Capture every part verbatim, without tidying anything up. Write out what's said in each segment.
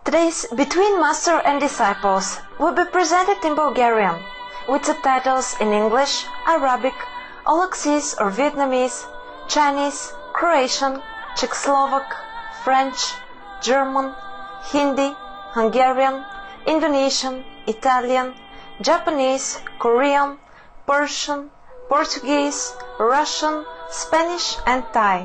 Today's Between Master and Disciples will be presented in Bulgarian, with subtitles in English, Arabic, Olaxese or Vietnamese, Chinese, Croatian, Czech Slovak, French, German, Hindi, Hungarian, Indonesian, Italian, Japanese, Korean, Persian, Portuguese, Russian, Spanish and Thai.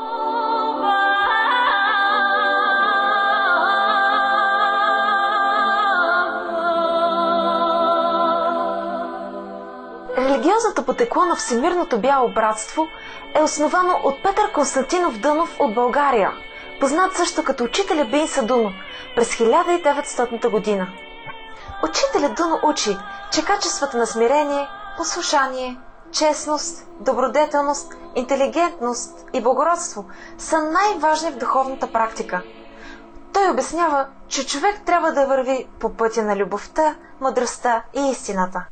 Религиозното потекло на Всемирното бяло братство е основано от Петър Константинов Дънов от България, познат също като учителя Бейн Садуно през хиляда и деветстотната година. Учителят Дуно учи, че качествата на смирение, послушание, честност, добродетелност, интелигентност и благородство са най-важни в духовната практика. Той обяснява, че човек трябва да върви по пътя на любовта, мъдростта и истината.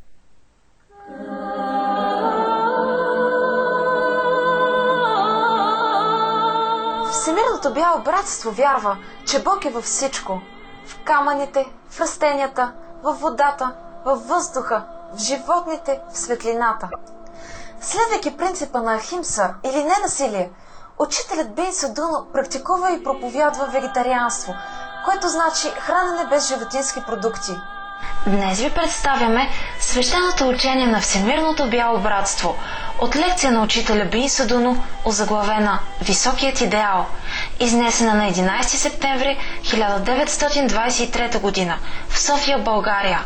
Всемирното бяло братство вярва, че Бог е във всичко. В камъните, в растенията, в водата, във въздуха, в животните, в светлината. Следвайки принципа на Ахимса или ненасилие, учителят Бейн Садуно практикува и проповядва вегетарианство, което значи хранене без животински продукти. Днес ви представяме свещеното учение на Всемирното бяло братство от лекция на учителя Бейн Садуно, озаглавена «Високият идеал», изнесена на единайсети септември хиляда деветстотин двайсет и трета година в София, България.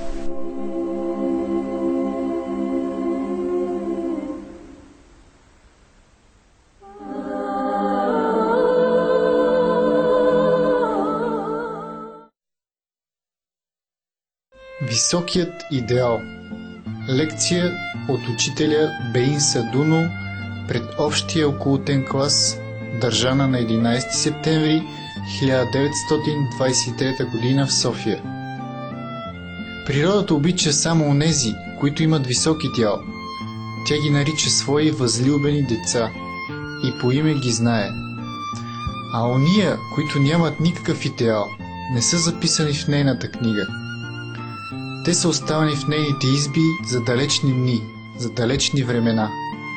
Високият идеал. Лекция от учителя Бейн Садуно пред общия окултен клас, държана на единайсети септември хиляда деветстотин двайсет и трета година в София. Природата обича само онези, които имат висок идеал. Тя ги нарича свои възлюбени деца и по име ги знае. А ония, които нямат никакъв идеал, не са записани в нейната книга. Те са оставени в нейните изби за далечни дни, за далечни времена.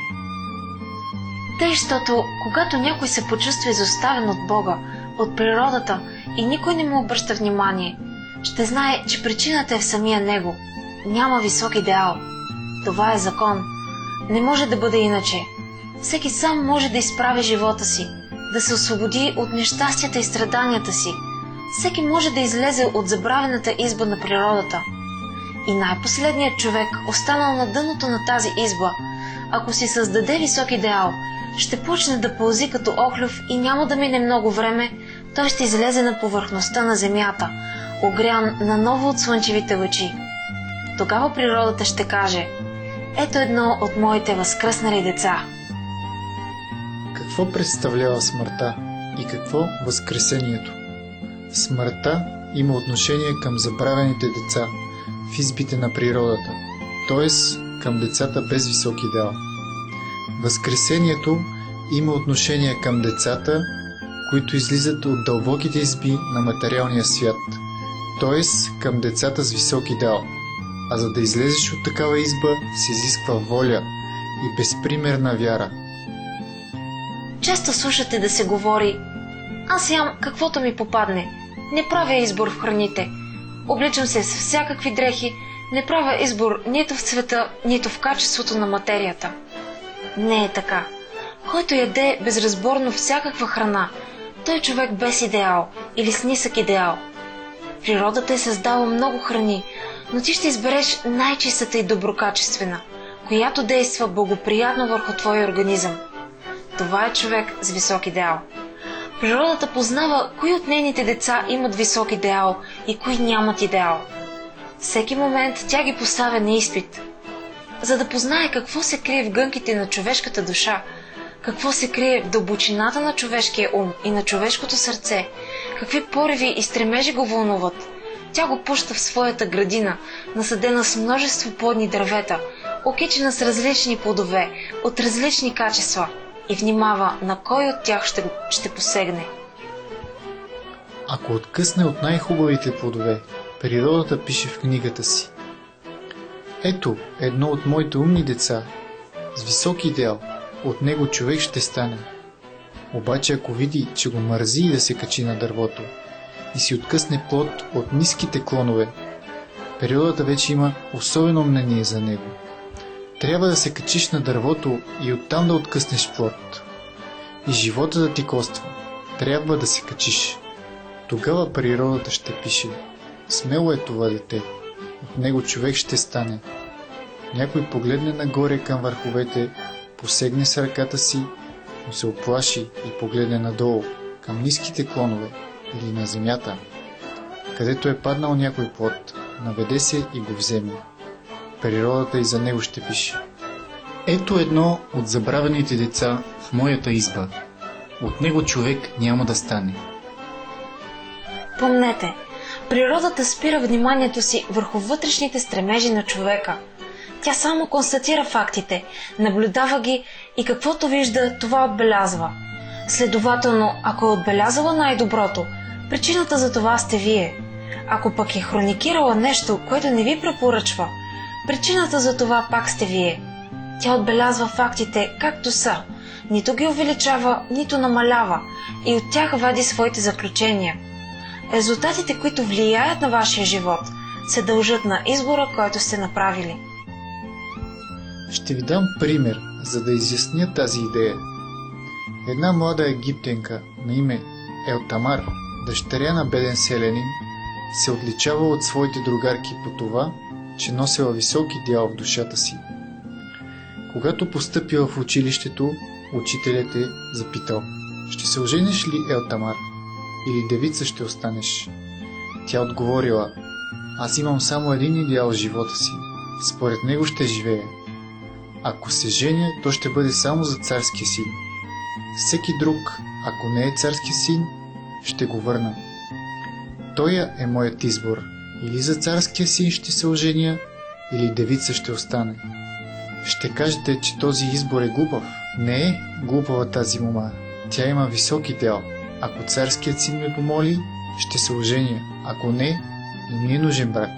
Тъй, щото когато някой се почувства изоставен от Бога, от природата и никой не му обръща внимание, ще знае, че причината е в самия него. Няма висок идеал. Това е закон. Не може да бъде иначе. Всеки сам може да изправи живота си, да се освободи от нещастията и страданията си. Всеки може да излезе от забравената изба на природата. И най-последният човек, останал на дъното на тази изба, ако си създаде висок идеал, ще почне да пълзи като охлюв и няма да мине много време, той ще излезе на повърхността на земята, огрян наново от слънчевите лъчи. Тогава природата ще каже: ето едно от моите възкръснали деца. Какво представлява смъртта и какво възкресението? Смъртта има отношение към забравените деца в избите на природата, т.е. към децата без висок идеал. Възкресението има отношение към децата, които излизат от дълбоките изби на материалния свят, т.е. към децата с висок идеал. А за да излезеш от такава изба, се изисква воля и безпримерна вяра. Често слушате да се говори: аз ям каквото ми попадне, не правя избор в храните, обличам се с всякакви дрехи, не правя избор нито в цвета, нито в качеството на материята. Не е така. Който яде безразборно всякаква храна, той е човек без идеал или с нисък идеал. Природата е създала много храни, но ти ще избереш най-чистата и доброкачествена, която действа благоприятно върху твоя организъм. Това е човек с висок идеал. Природата познава кои от нейните деца имат висок идеал и кои нямат идеал. Всеки момент тя ги поставя на изпит, за да познае какво се крие в гънките на човешката душа, какво се крие в дълбочината на човешкия ум и на човешкото сърце, какви пориви и стремежи го вълнуват. Тя го пуща в своята градина, насадена с множество плодни дървета, окичена с различни плодове, от различни качества, и внимава на кой от тях ще, ще посегне. ако откъсне от най-хубавите плодове, природата пише в книгата си: ето едно от моите умни деца, с висок идеал, от него човек ще стане. Обаче ако види, че го мързи да се качи на дървото и си откъсне плод от ниските клонове, природата вече има особено мнение за него. Трябва да се качиш на дървото и оттам да откъснеш плод. И живота да ти коства. Трябва да се качиш. Тогава природата ще пише: смело е това дете, от него човек ще стане. Някой погледне нагоре към върховете, посегне с ръката си, но се оплаши и погледне надолу, към ниските клонове или на земята, където е паднал някой плод, наведе се и го вземе. Природата и за него ще пише: ето едно от забравените деца в моята изба. От него човек няма да стане. Помнете, природата спира вниманието си върху вътрешните стремежи на човека. Тя само констатира фактите, наблюдава ги и каквото вижда, това отбелязва. Следователно, ако е отбелязала най-доброто, причината за това сте вие. Ако пък е хроникирала нещо, което не ви препоръчва, причината за това пак сте вие. Тя отбелязва фактите както са, нито ги увеличава, нито намалява и от тях вади своите заключения. Резултатите, които влияят на вашия живот, се дължат на избора, който сте направили. Ще ви дам пример, за да изясня тази идея. Една млада египтянка на име Елтамар, дъщеря на беден селянин, се отличава от своите другарки по това, че носела висок идеал в душата си. Когато постъпила в училището, учителят е запитал: ще се ожениш ли, Елтамар, или девица ще останеш? Тя отговорила: аз имам само един идеал в живота си, според него ще живея. Ако се женя, то ще бъде само за царския син. Всеки друг, ако не е царски син, ще го върна. Тоя е моят избор. Или за царския син ще се оженя, или девица ще остане. Ще кажете, че този избор е глупав. Не е глупава тази мома. Тя има висок идеал. Ако царският син ме помоли, ще се оженя. Ако не, не ми е нужен брак.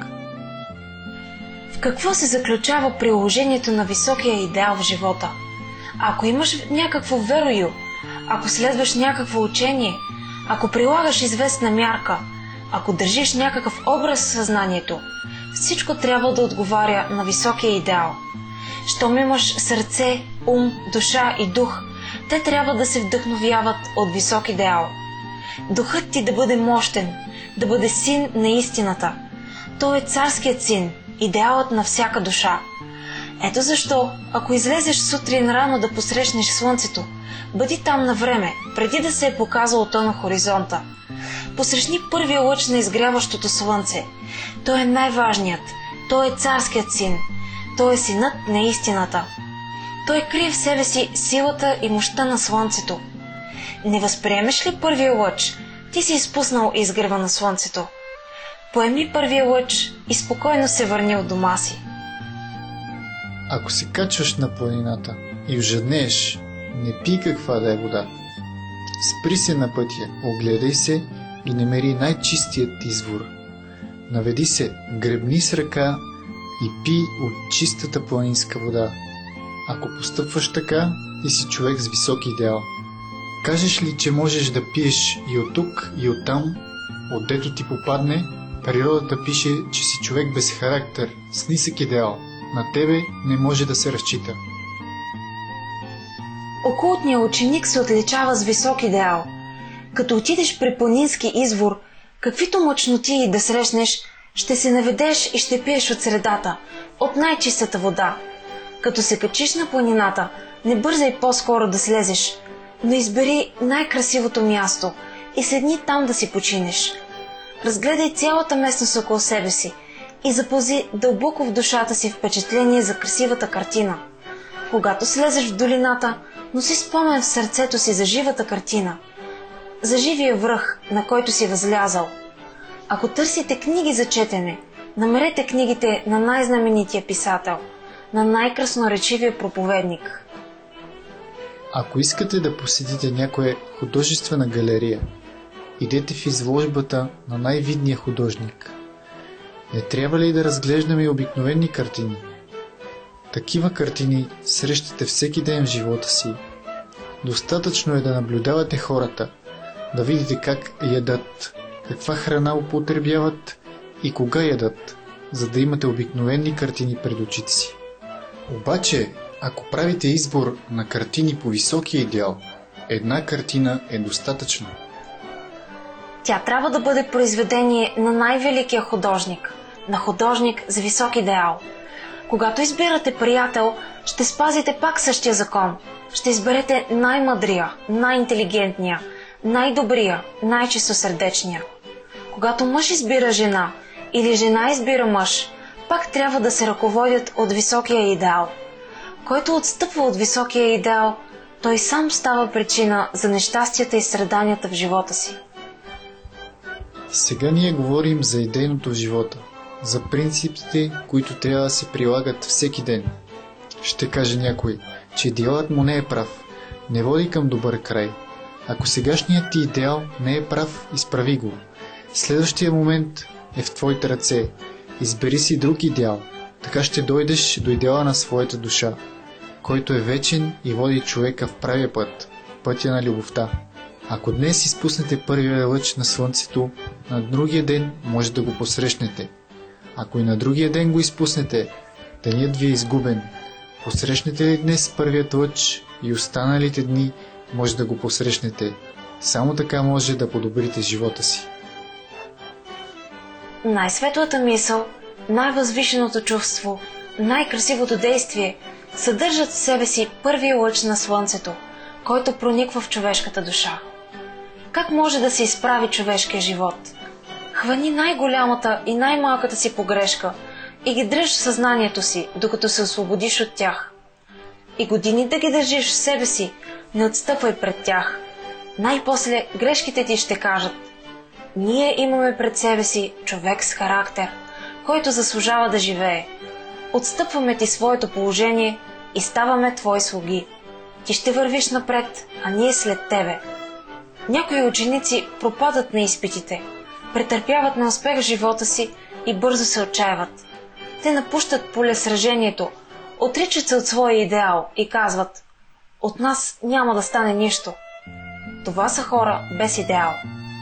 В какво се заключава приложението на високия идеал в живота? Ако имаш някакво верою, ако следваш някакво учение, ако прилагаш известна мярка, ако държиш някакъв образ в съзнанието, всичко трябва да отговаря на високия идеал. Щом имаш сърце, ум, душа и дух, те трябва да се вдъхновяват от висок идеал. Духът ти да бъде мощен, да бъде син на истината. Той е царският син, идеалът на всяка душа. Ето защо, ако излезеш сутрин рано да посрещнеш слънцето, бъди там на време, преди да се е показало то на хоризонта. Посрещни първия лъч на изгряващото слънце. Той е най-важният. Той е царският син. Той е синът на истината. Той крие в себе си силата и мощта на слънцето. Не възприемеш ли първия лъч, ти си изпуснал изгрева на слънцето. Поеми първия лъч и спокойно се върни от дома си. Ако се качваш на планината и ожеднееш, не пий каква да е вода. Спри се на пътя, огледай се и намери най-чистият извор. Наведи се, гребни с ръка и пий от чистата планинска вода. Ако постъпваш така, ти си човек с висок идеал. Кажеш ли, че можеш да пиеш и от тук, и от там, отдето ти попадне, природата пише, че си човек без характер, с нисък идеал. На тебе не може да се разчита. Окултният ученик се отличава с висок идеал. Като отидеш при планински извор, каквито мъчноти и да срещнеш, ще се наведеш и ще пиеш от средата, от най-чистата вода. Като се качиш на планината, не бързай по-скоро да слезеш, но избери най-красивото място и седни там да си починеш. Разгледай цялата местност около себе си и запази дълбоко в душата си впечатление за красивата картина. Когато слезеш в долината, носи спомен в сърцето си за живата картина, за живия връх, на който си възлязал. Ако търсите книги за четене, намерете книгите на най-знаменития писател, на най-красноречивия проповедник. Ако искате да посетите някоя художествена галерия идете в изложбата на най-видния художник. Не трябва ли да разглеждаме и обикновени картини? Такива картини срещате всеки ден в живота си. Достатъчно е да наблюдавате хората, да видите как ядат, каква храна употребяват и кога ядат, за да имате обикновени картини пред очите си. Обаче, ако правите избор на картини по високия идеал, една картина е достатъчно. Тя трябва да бъде произведение на най-великия художник, на художник с висок идеал. Когато избирате приятел, ще спазите пак същия закон. Ще изберете най-мъдрия, най-интелигентния, най-добрия, най-чистосърдечния. Когато мъж избира жена или жена избира мъж, пак трябва да се ръководят от високия идеал. Който отстъпва от високия идеал, той сам става причина за нещастията и страданията в живота си. Сега ние говорим за идейното в живота, за принципите, които трябва да се прилагат всеки ден. Ще каже някой, че идеалът му не е прав, не води към добър край. Ако сегашният ти идеал не е прав, изправи го. Следващия момент е в твоите ръце. Избери си друг идеал, така ще дойдеш до идеала на своята душа, който е вечен и води човека в правия път, пътя на любовта. Ако днес изпуснете първия лъч на слънцето, на другия ден може да го посрещнете. Ако и на другия ден го изпуснете, денят ви е изгубен. Посрещнете ли днес първият лъч и останалите дни може да го посрещнете. Само така може да подобрите живота си. Най-светлата мисъл, най-възвишеното чувство, най-красивото действие съдържат в себе си първия лъч на слънцето, който прониква в човешката душа. Как може да се изправи човешкия живот? Хвани най-голямата и най-малката си погрешка и ги дръж в съзнанието си, докато се освободиш от тях. И години да ги държиш в себе си, не отстъпвай пред тях. Най-после грешките ти ще кажат: ние имаме пред себе си човек с характер, който заслужава да живее. Отстъпваме ти своето положение и ставаме твои слуги. Ти ще вървиш напред, а ние след тебе. Някои ученици пропадат на изпитите, претърпяват неуспех в живота си и бързо се отчаиват. Те напущат полесражението, отричат се от своя идеал и казват: от нас няма да стане нищо. Това са хора без идеал.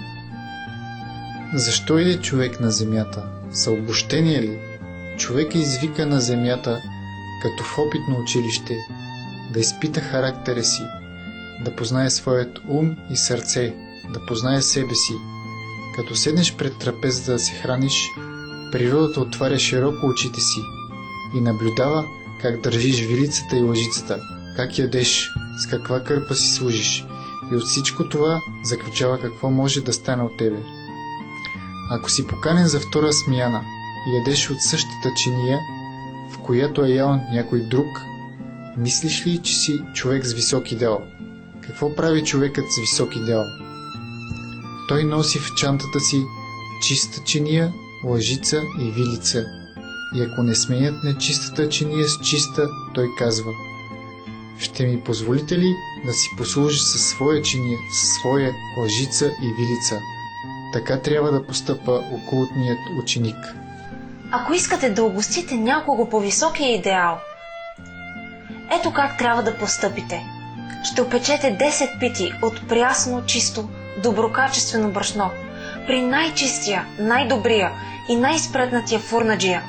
Защо иде човек на земята? За обощение ли? Човек е извика на земята, като в опитно училище, да изпита характера си, да познае своят ум и сърце, да познае себе си. Като седнеш пред трапезата да се храниш, природата отваря широко очите си и наблюдава как държиш вилицата и лъжицата, как ядеш, с каква кърпа си служиш, и от всичко това заключава какво може да стане от тебе. Ако си поканен за втора смяна и ядеш от същата чиния, в която е ял някой друг, мислиш ли, че си човек с висок идеал? Какво прави човекът с висок идеал? Той носи в чантата си чиста чиния, лъжица и вилица. И ако не сменят нечистата чиния с чиста, той казва: ще ми позволите ли да си послужи със своя чиния, със своя лъжица и вилица? Така трябва да постъпва окултният ученик. Ако искате да огостите някого по високия идеал, ето как трябва да постъпите. Ще опечете десет пити от прясно, чисто, доброкачествено брашно при най-чистия, най-добрия и най-спретнатия фурнаджия.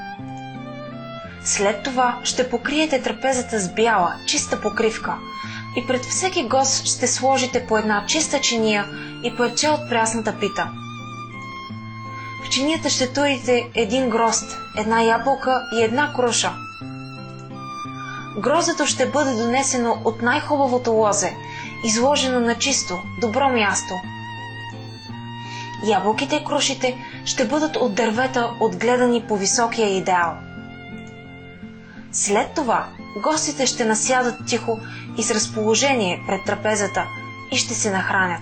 След това ще покриете трапезата с бяла, чиста покривка и пред всеки гост ще сложите по една чиста чиния и парче от прясната пита. В чинията ще турите един грозд, една ябълка и една круша. Гроздето ще бъде донесено от най-хубавото лозе, изложено на чисто, добро място. Ябълките и крушите ще бъдат от дървета, отгледани по високия идеал. След това гостите ще насядат тихо и с разположение пред трапезата и ще се нахранят.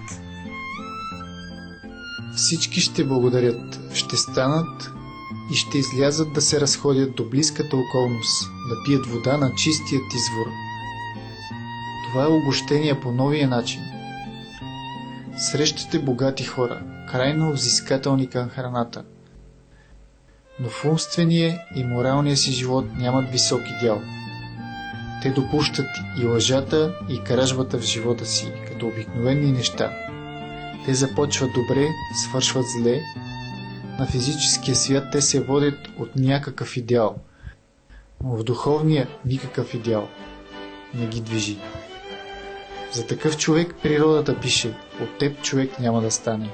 Всички ще благодарят, ще станат и ще излязат да се разходят до близката околност, да пият вода на чистият извор. Това е обощение по новия начин. срещате богати хора, крайно взискателни към храната, но в умствения и моралния си живот нямат висок идеал. Те допущат и лъжата, и кражбата в живота си, като обикновени неща. Те започват добре, свършват зле. На физическия свят те се водят от някакъв идеал, но в духовния никакъв идеал не ги движи. За такъв човек природата пише: от теб човек няма да стане.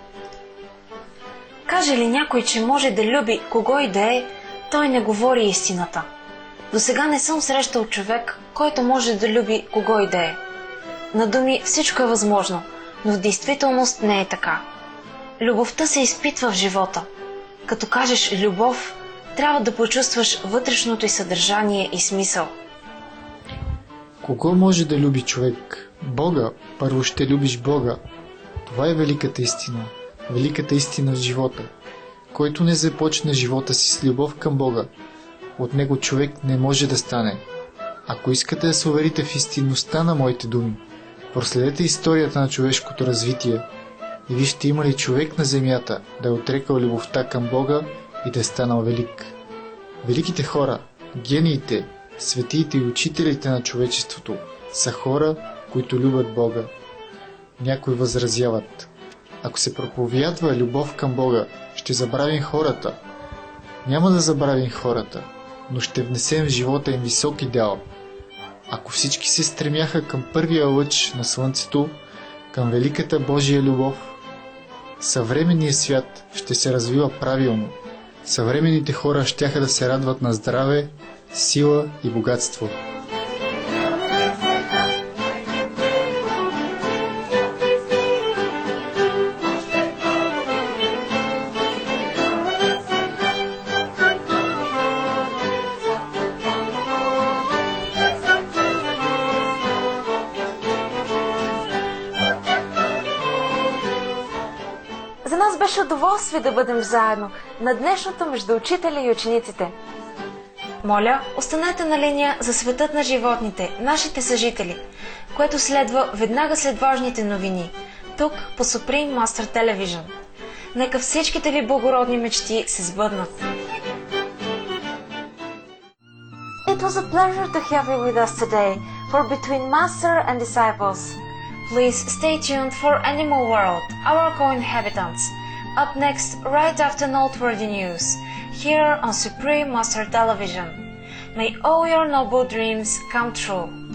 Каже ли някой, че може да люби кого и да е, той не говори истината. До сега не съм срещал човек, който може да люби кого и да е. На думи всичко е възможно, но в действителност не е така. Любовта се изпитва в живота. Като кажеш любов, трябва да почувстваш вътрешното й съдържание и смисъл. Кого може да люби човек? Бога. Първо ще любиш Бога. Това е великата истина. Великата истина в живота. Който не започне живота си с любов към Бога, от него човек не може да стане. Ако искате да се уверите в истинността на моите думи, проследете историята на човешкото развитие и вижте има ли човек на земята да е отрекал любовта към Бога и да е станал велик. Великите хора, гениите, светиите и учителите на човечеството са хора, които любят Бога. Някои възразяват: ако се проповядва любов към Бога, ще забравим хората. Няма да забравим хората, но ще внесем в живота им висок идеал. Ако всички се стремяха към първия лъч на слънцето, към великата Божия любов, съвременният свят ще се развива правилно. Съвременните хора щяха да се радват на здраве, сила и богатство. За нас беше удоволствие да бъдем заедно на днешното между учителя и учениците. Моля, останете на линия за светът на животните, нашите съжители, което следва веднага след важните новини, тук по Supreme Master Television. Нека всичките ви благородни мечти се сбъднат. It was a pleasure to have you with us today for Between Master and Disciples. Please stay tuned for Animal World, our co-inhabitants. Up next, right after noteworthy news, here on Supreme Master Television. May all your noble dreams come true.